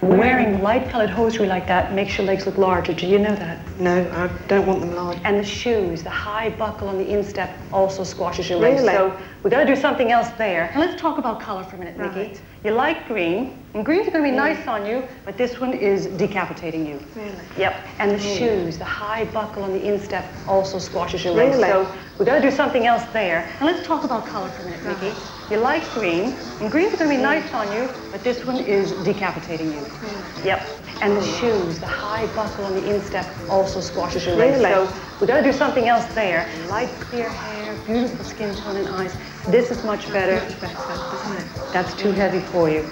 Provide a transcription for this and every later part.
Wearing light-colored hosiery like that makes your legs look larger. Do you know that? No, I don't want them large. And the shoes, the high buckle on the instep also squashes your legs. Really? So we got to do something else there. And let's talk about color for a minute, Nikki. Right. You like green, and green's going to be nice on you, but this one is decapitating you. Really? Yep. And the shoes, the high buckle on the instep also squashes your legs. Really? So we got to do something else there. And let's talk about color for a minute, Nikki. You like green, and green's going to be nice on you, but this one is decapitating you. Really? Yep. And the shoes, the high buckle on the instep also squashes your legs. Really? So we got to do something else there. Light, clear hair, beautiful skin tone and eyes. This is much better. Much better, isn't it? That's too heavy for you.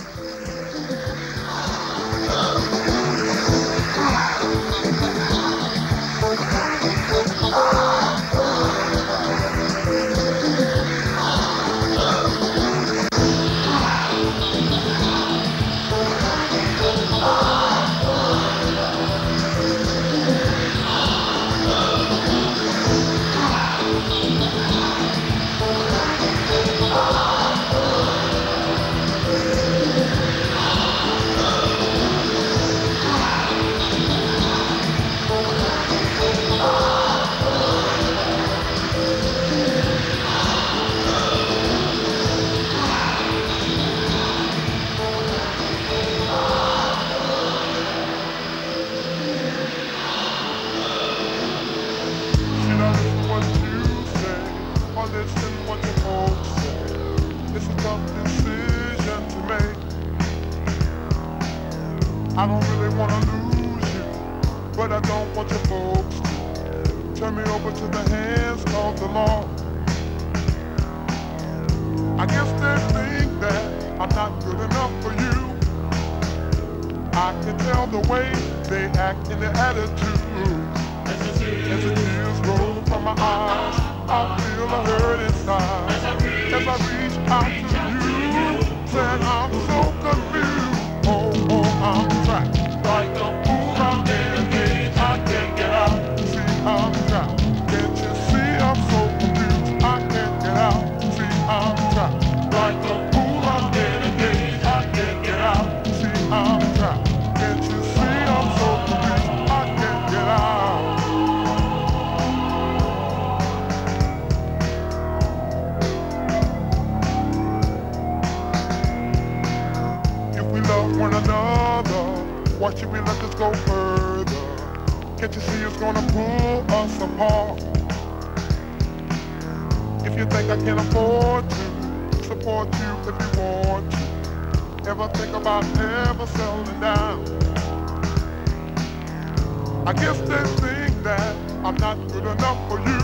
I don't really want to lose you, but I don't want your folks to turn me over to the hands of the law. I guess they think that I'm not good enough for you. I can tell the way they act in their attitude. As the tears roll from my eyes, I feel a hurt inside. As I reach out to you, saying I'm so confused. Oh, I'm trapped. Like a fool, I'm in a cage, I can't get out. See, I'm trapped. Can't you see I'm so confused? I can't get out. See, I'm trapped. Like a fool, I'm in a cage, I can't get out. See, I'm trapped. Can't you see I'm so confused? I can't get out. If we love one another, why should we let this go further? Can't you see it's gonna pull us apart? If you think I can afford to support you if you want to, ever think about ever settling down? I guess they think that I'm not good enough for you.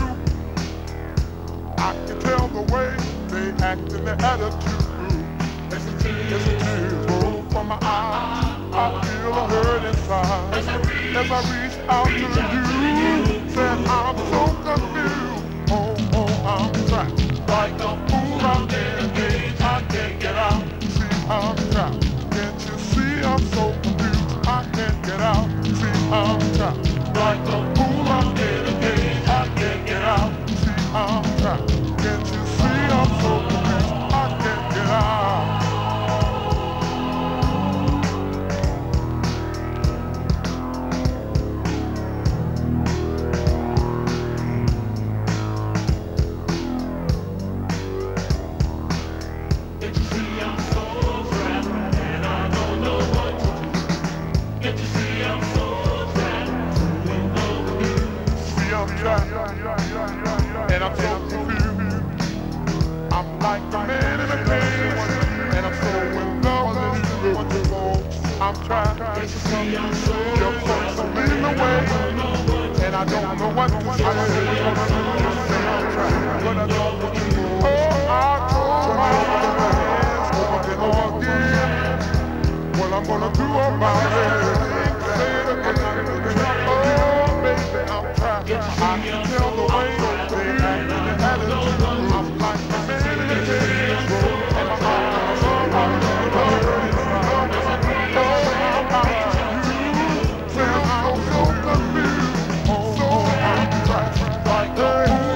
I can tell the way they act in their attitude. As the tears roll from my eyes, I feel a hurt inside. As I reach out to you, said I'm so confused. Oh, I'm trapped. Like a fool, I'm in a cage, I can't get out. See, I'm trapped. Can't you see I'm so confused? I can't get out. See, I'm trapped. Like a fool, I'm in a cage, I can't get out. See, I'm trapped. Can't you see I'm so confused? I can't get out. And I'm so confused. I'm like a man in a cage, and I'm so in love with you. I'm trying to see your folks are leading the way, and I don't know what to say. I'm trying, but I don't want to go. Oh, I close my hands over and over again. What I'm gonna do about it? Say it again. Oh, baby, I'm trying. I can tell the way they act in the attitude. I'm like a man in a cage, and I'm out so confused. Oh, I'm trapped like a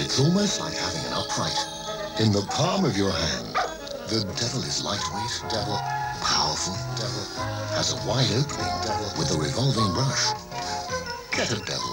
It's almost like having an upright in the palm of your hand. The devil is lightweight, devil, powerful, devil, has a wide opening, devil, with a revolving brush. Get a devil.